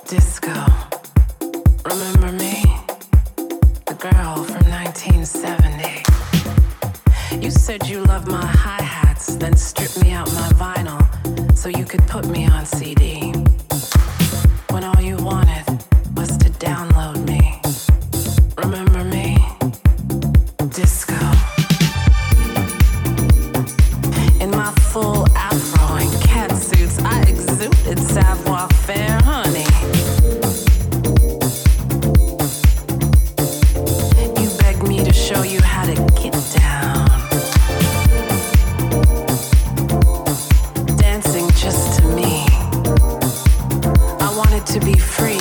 Disco. Remember me? The girl from 1970. You said you loved my hi-hats, then stripped me out my vinyl so you could put me on CD. When all you wanted was to download me. Remember me? Disco. In my full afro and cat suits, I exuded savoir-faire, honey. You begged me to show you how to get down. Dancing just to me. I wanted to be free.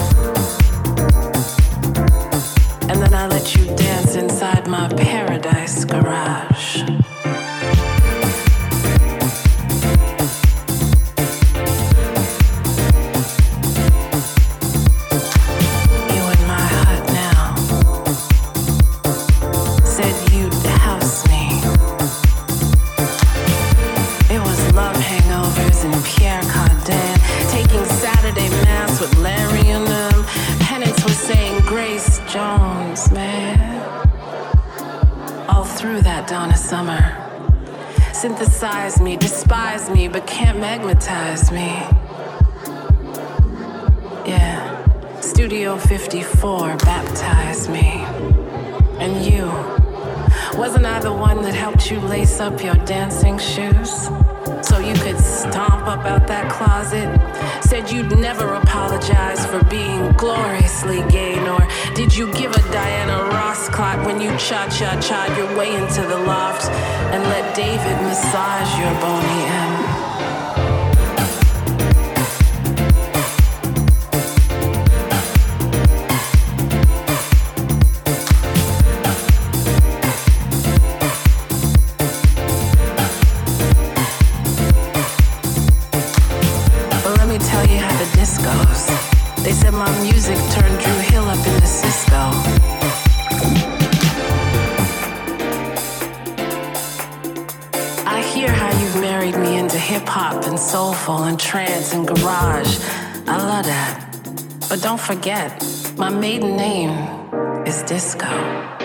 And then I let you dance inside my paradise garage. Jones, man. All through that dawn of summer. Synthesize me, despise me, but can't magnetize me. Yeah. Studio 54 baptized me. And you. Wasn't I the one that helped you lace up your dancing shoes? So you could stomp up out that closet? Said you'd never apologize for being gloriously gay, nor did you give a Diana Ross clock when you cha-cha-cha'd your way into the loft and let David massage your bony M. They said my music turned Drew Hill up into Cisco. I hear how you've married me into hip-hop and soulful and trance and garage. I love that. But don't forget, my maiden name is Disco.